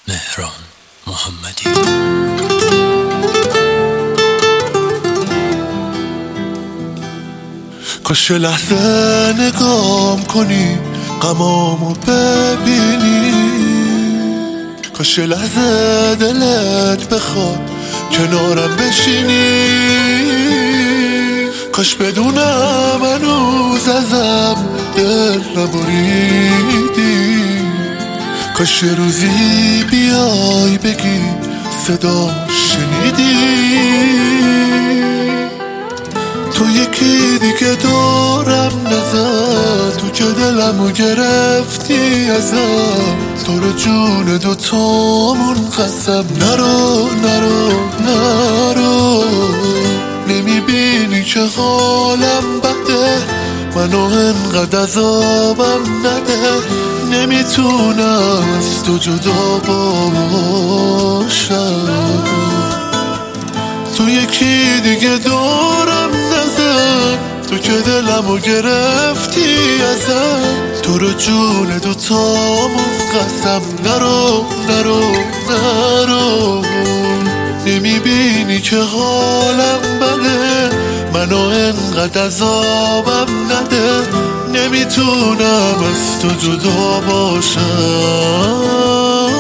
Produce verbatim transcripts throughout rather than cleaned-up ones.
مهران محمدی. کاش لحظه نگام کنی غمامو ببینی، کاش لحظه دلت بخواد کنارم بشینی، کاش بدونم هنوز ازم دل نبریدی، کاش یه روزی بیای بگی صدا شنیدی. تو یکی دیگه دورم نزد، تو که دلمو گرفتی ازم، تو رو جون دوتامون قسم. نرو نرو نرو، نمیبینی که حالم بده، منو انقدر عذابم نده، نمیتونم از تو جدا باشم. تو یکی دیگه دورم نزن، تو که دلمو گرفتی ازم، تو رو جون دوتامون قسم. نرو نرو نرو، نمیبینی که حالم بده، منو انقدر عذابم نده، نمیتونم از تو جدا باشم.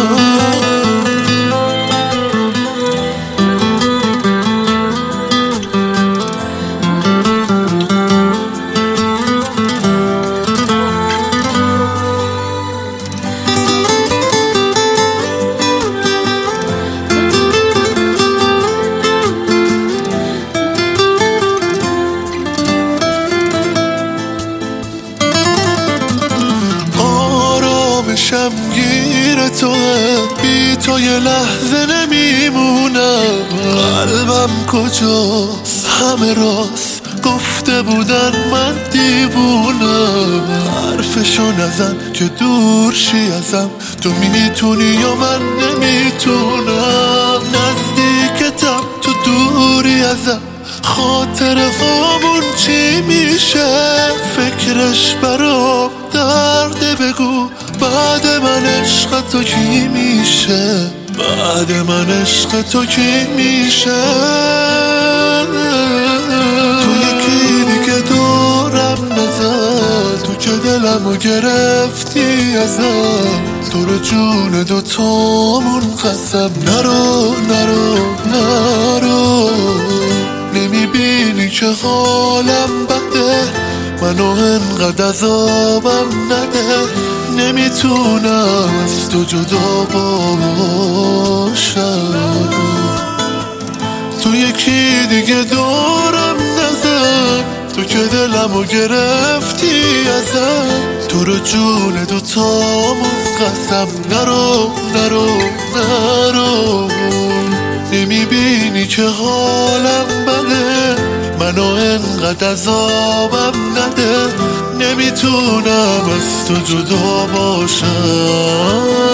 شمگیر توه، بی تو یه لحظه نمیمونم. قلبم کجاست؟ همه راست گفته بودن من دیوونم. حرفشو نزن که دور شی ازم، تو میتونی یا من نمیتونم. نزدیکتم تو دوری ازم، خاطر هامون چی میشه؟ فکرش برام درده، بگو بعد من عشق تو کی میشه؟ بعد من عشق تو کی میشه؟ تو یکی دیگه دورم نزد، تو که دلمو گرفتی ازم، تو رو جون دوتامون قسم. نرو نرو نرو، نمیبینی که حالم بده، منو انقدر عذابم نده، نمیتونم از تو جدا باشم. تو یکی دیگه دورم نزن، تو که دلمو گرفتی ازم، تو رو جون دوتامون قسم. نرو نرو نرو، نمیبینی که حالم بده، منو انقدر عذابم نده، نمیتونم از تو جدا باشم.